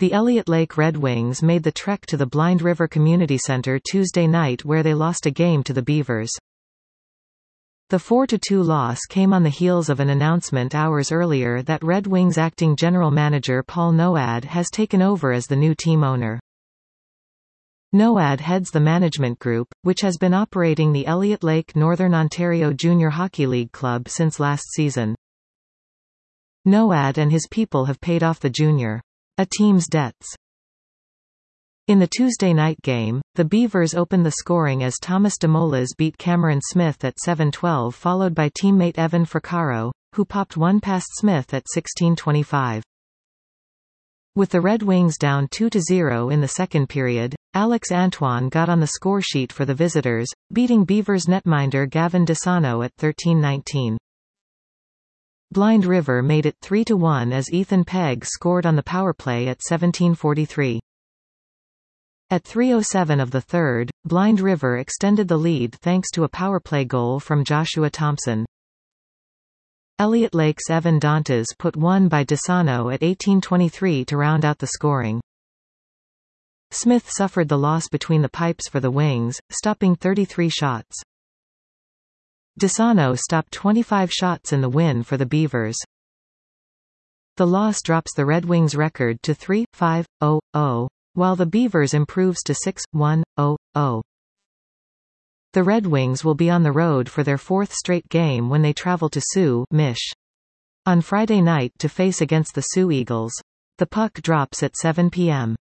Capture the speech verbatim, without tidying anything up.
The Elliott Lake Red Wings made the trek to the Blind River Community Center Tuesday night where they lost a game to the Beavers. The four to two loss came on the heels of an announcement hours earlier that Red Wings acting general manager Paul Noad has taken over as the new team owner. Noad heads the management group, which has been operating the Elliott Lake Northern Ontario Junior Hockey League club since last season. Noad and his people have paid off the junior A team's debts. In the Tuesday night game, the Beavers opened the scoring as Thomas Demolas beat Cameron Smith at seven twelve, followed by teammate Evan Fracaro, who popped one past Smith at sixteen twenty-five. With the Red Wings down two to zero in the second period, Alex Antoine got on the scoresheet for the visitors, beating Beavers netminder Gavin DeSano at thirteen nineteen. Blind River made it three to one as Ethan Pegg scored on the powerplay at seventeen forty-three. At three oh seven of the third, Blind River extended the lead thanks to a powerplay goal from Joshua Thompson. Elliott Lake's Evan Dantes put one by DeSano at eighteen twenty-three to round out the scoring. Smith suffered the loss between the pipes for the Wings, stopping thirty-three shots. DeSano stopped twenty-five shots in the win for the Beavers. The loss drops the Red Wings record to three five oh oh, while the Beavers improves to six one oh oh. The Red Wings will be on the road for their fourth straight game when they travel to Sault, Mich. on Friday night to face against the Sioux Eagles. The puck drops at seven p m